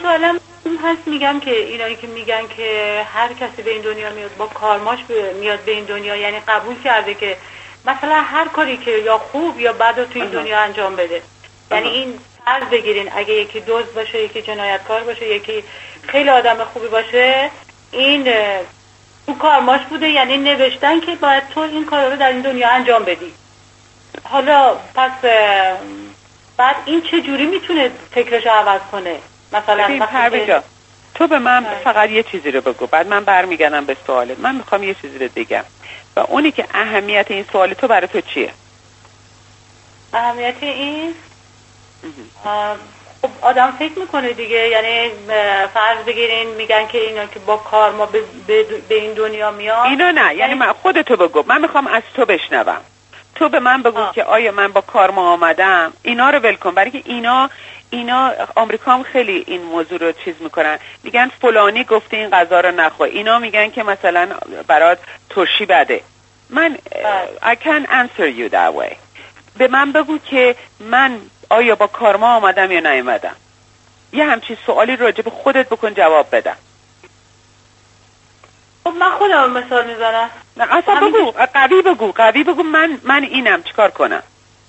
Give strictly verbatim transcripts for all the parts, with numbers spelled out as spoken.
سوالم هست، میگم که اینایی که میگن که هر کسی به این دنیا میاد با کارماش میاد به این دنیا، یعنی قبول کرده که مثلا هر کاری که یا خوب یا بد رو تو این دنیا انجام بده. یعنی این فرض بگیرین اگه یکی دزد باشه، یکی جنایتکار باشه، یکی خیلی آدم خوبی باشه، این تو کارماش بوده، یعنی نوشتن که باید تو این کار رو در این دنیا انجام بدی. حالا پس بعد این چه جوری میتونه فکرش عوض کنه؟ مثلا وقتی که تو به من فقط یه چیزی رو بگو، بعد من برمیگردم به سوالت. من میخوام یه چیزی رو بگم و اونی که اهمیت این سوال تو برای تو چیه؟ اهمیت این خب آدم فکر میکنه دیگه، یعنی فرض بگیرین میگن که اینا که با کار ما به, به این دنیا میاد. اینا نه، یعنی من خودتو بگو، من میخوام از تو بشنوم. تو به من بگو آه. که آیا من با کارما آمدم. اینا رو ول کن، برای که اینا اینا آمریکا هم خیلی این موضوع رو چیز میکنن، میگن فلانی گفته این غذا رو نخور، اینا میگن که مثلا برات ترشی بده. من I can answer you that way. به من بگو که من آیا با کارما آمدم یا نیومدم. یه همچین سوالی راجع به خودت بکن، جواب بدم. خب من خودم مثال میزنم. نه اصلا بگو، قوی بگو، قوی بگو من من اینم چیکار کنم.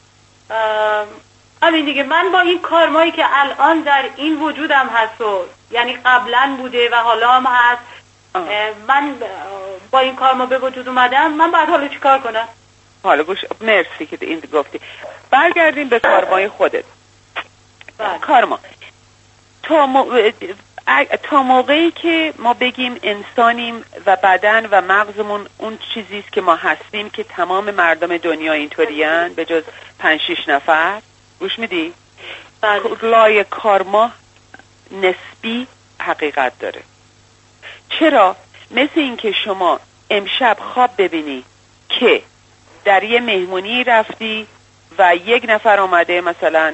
همین دیگه، من با این کارمایی که الان در این وجودم هست و یعنی قبلا بوده و حالا هم هست، من با این کارما به وجود اومدم، من باید حالا چیکار کنم؟ حالا گوش، مرسی که این گفتی. برگردیم به کارمای خودت. بله. کارما تا, م... تا موقعی که ما بگیم انسانیم و بدن و مغزمون اون چیزیست که ما هستیم، که تمام مردم دنیا اینطورین به جز پنج شیش نفر، گوش میدی؟ بله. لای کارما نسبی حقیقت داره. چرا؟ مثل این که شما امشب خواب ببینی که در یه مهمونی رفتی و یک نفر آمده مثلا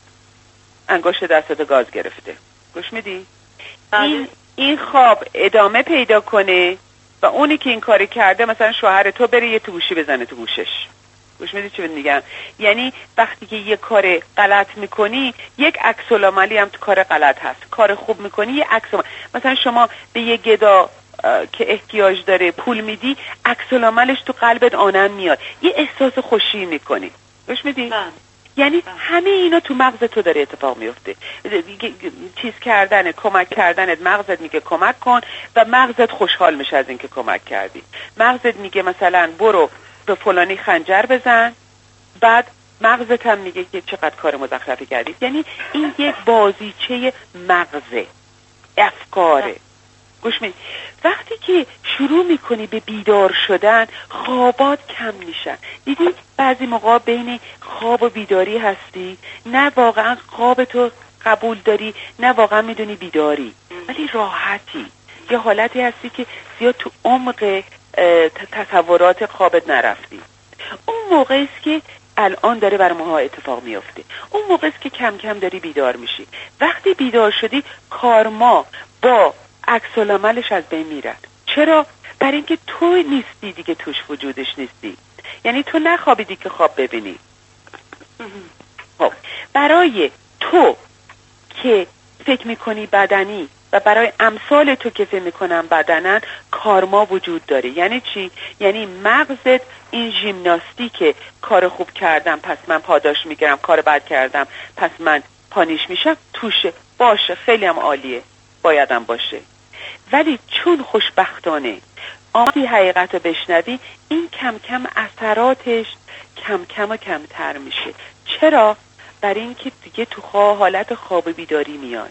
انگشت دستت گاز گرفته، گوش میدی؟ این این خواب ادامه پیدا کنه و اونی که این کاری کرده مثلا شوهر تو بره یه تو گوشی بزنه تو گوشش. گوش میدی چی میگم؟ یعنی وقتی که یه کار غلط میکنی، یک عکس العملی هم تو کار غلط هست. کار خوب میکنی یه عکس العمل. مثلا شما به یه گدا که احتیاج داره پول میدی، عکس العملش تو قلبت آنم میاد، یه احساس خوشی میکنی. گوش میدی؟ یعنی همه اینا تو مغز تو داره اتفاق میفته. چیز کردن، کمک کردنت، مغزت میگه کمک کن و مغزت خوشحال میشه از اینکه کمک کردی. مغزت میگه مثلا برو به فلانی خنجر بزن، بعد مغزت هم میگه که چقدر کار مزخرفی کردی. یعنی این یک بازیچه مغزه، افکاره. گوش می، وقتی که شروع میکنی به بیدار شدن، خوابات کم میشن. دیدی بعضی موقع بین خواب و بیداری هستی، نه واقعا خواب تو قبول داری، نه واقعا میدونی بیداری، ولی راحتی. یه حالتی هستی که زیاد تو عمق تصورات خوابت نرفتی. اون موقع است که الان داره بر ماها اتفاق میفته. اون موقع است که کم کم داری بیدار میشی. وقتی بیدار شدی، کارما با عکس العملش از بین میرد. چرا؟ برای اینکه تو نیستی دیگه، توش وجودش نیستی. یعنی تو نخوابیدی که خواب ببینی. خب برای تو که فکر میکنی بدنی و برای امثال تو که فکر میکنن بدنن، کارما وجود داره. یعنی چی؟ یعنی مغزت این ژیمناستیک، کار خوب کردم پس من پاداش میگیرم، کار بد کردم پس من پانیش میشم، توشه. باشه، خیلی هم عالیه، بایدم باشه. ولی چون خوشبختانه آمدی حقیقت رو بشنوی، این کم کم اثراتش کم کم و کمتر میشه. چرا؟ برای اینکه دیگه تو خواه حالت خواب بیداری میاد.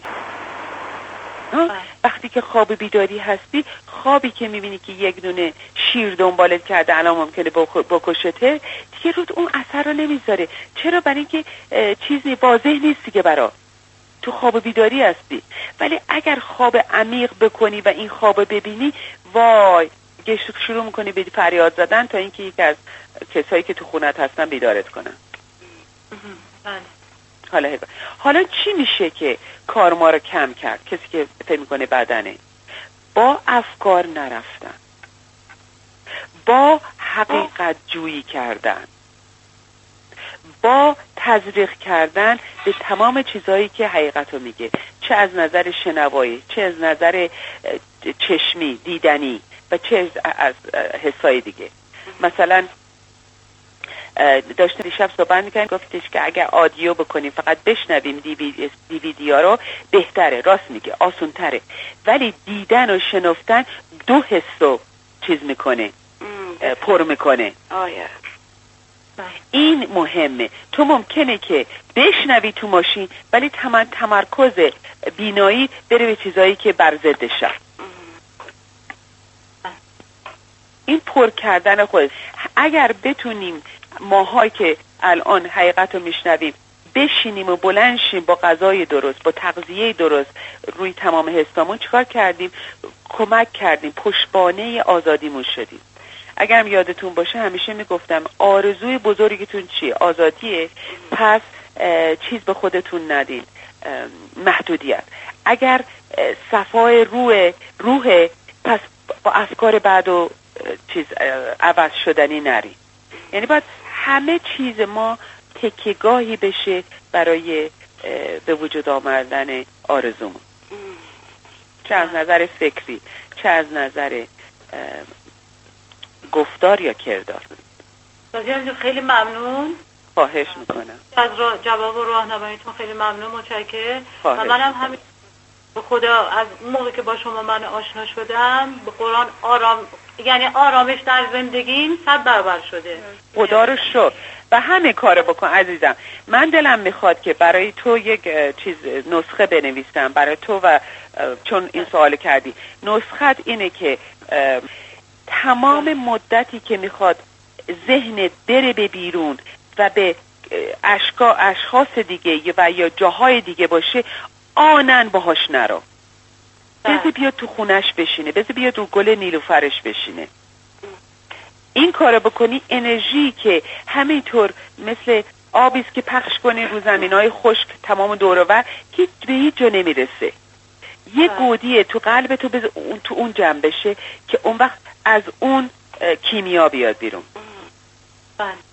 وقتی که خواب بیداری هستی، خوابی که میبینی که یک دونه شیر دنبالت کرده الان ممکنه بکشته، دیگه رود اون اثر رو نمیذاره. چرا؟ برای اینکه چیزی واضح نیست دیگه برات، تو خواب بیداری هستی. ولی اگر خواب عمیق بکنی و این خواب ببینی، وای، شروع میکنی به فریاد زدن تا اینکه یک از کسایی که تو خونت هستن بیدارت کنن. حالا حالا چی میشه که کار ما رو کم کرد؟ کسی که فکر میکنه بدنه، با افکار نرفتن، با حقیقت جویی کردن، با تزریق کردن به تمام چیزایی که حقیقت رو میگه. چه از نظر شنوایی، چه از نظر چشمی دیدنی و چه از حسای دیگه. مثلا داشتم دیشب صحبت میکنیم، گفتش که اگر آدیو بکنیم فقط بشنویم دیویدی ها رو بهتره. راست میگه، آسون تره، ولی دیدن و شنفتن دو حس رو چیز میکنه، پر میکنه. آیه این مهمه. تو ممکنه که بشنوی تو ماشین ولی تمرکز بینایی بره به چیزایی که بر ضدشه. این پر کردن خود. اگر بتونیم ماهایی که الان حقیقت رو میشنویم بشینیم و بلند شیم با غذای درست، با تغذیه درست روی تمام حسامون، چیکار کردیم؟ کمک کردیم، پشتبانه آزادیمون شدیم. اگرم یادتون باشه همیشه میگفتم آرزوی بزرگتون چیه؟ آزادیه. پس چیز به خودتون ندین، محدودیت. اگر صفای روح روح پس با افکار بعد و چیز عوض شدنی نری. یعنی باید همه چیز ما تکیه‌گاهی بشه برای به وجود آوردن آرزومون، چه از نظر فکری، چه از نظر گفتار یا کردار. بسیار خیلی ممنون. خواهش میکنم از را جواب و راهنماییتون خیلی ممنون، متشکرم. و منم همین به خدا از موقع که با شما من آشنا شدم به قرآن آرام، یعنی آرامش در زندگیم صد برابر شده. خدا رو شکر. و همه کارو بکن عزیزم. من دلم میخواد که برای تو یک چیز نسخه بنویسم برای تو، و چون این سوال کردی، نسخت اینه که تمام مدتی که میخواد ذهنت بره به بیرون و به اشکا اشخاص دیگه و یا جاهای دیگه باشه، آنن باهاش نرو. بذار بیاد تو خونش بشینه، بذار بیاد تو گل نیلوفرش بشینه. این کارو بکنی انرژی که همینطور مثل آبیست که پخش کنی رو زمینای خشک تمام دور و بر، هیچ به هیچ جا نمیرسه. یه گودیه تو قلب تو بذار اون تو اون جمع بشه که اون وقت از اون کیمیا بیاد بیرون. بله